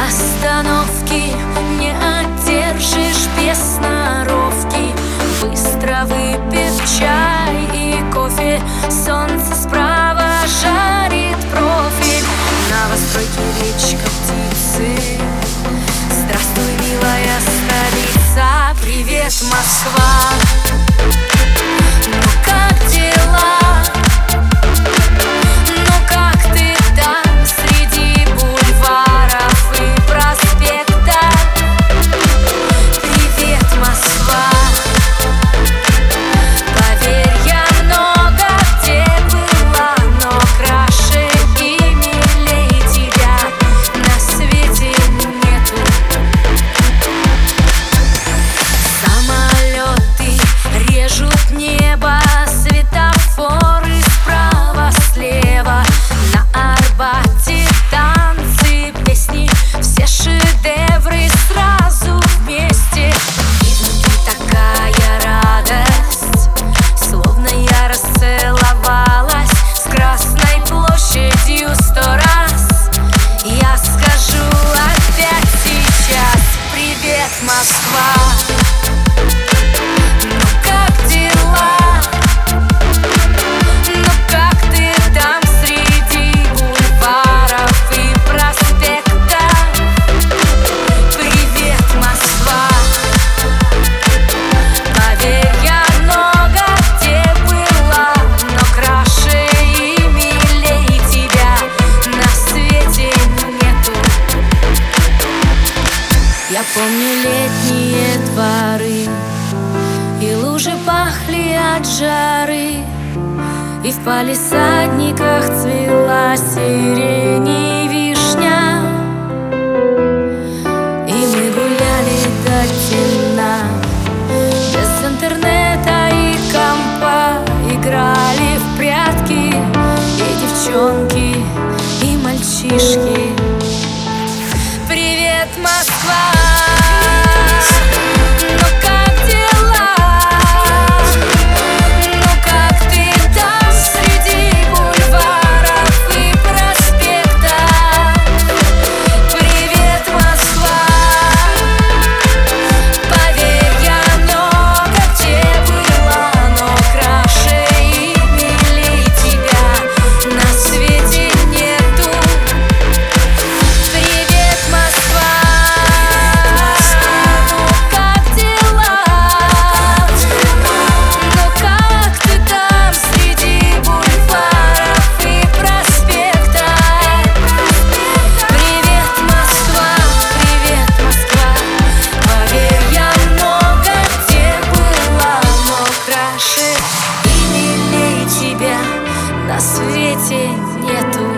Остановки не одержишь без сноровки. Быстро выпив чай и кофе, солнце справа жарит профиль. Новостройки, речка, птицы. Здравствуй, милая столица. Привет, Москва. Ну как дела? Небо, светофоры справа, слева. На Арбате танцы, песни, все шедевры сразу вместе. И внутри такая радость, словно я расцеловалась с Красной площадью 100 раз. Я скажу опять сейчас: привет, Москва. Я помню летние дворы, и лужи пахли от жары, и в палисадниках цвела сирень и вишня. И мы гуляли до темна, без интернета и компа. Играли в прятки и девчонки, и мальчишки. Привет, Москва. На свете нету.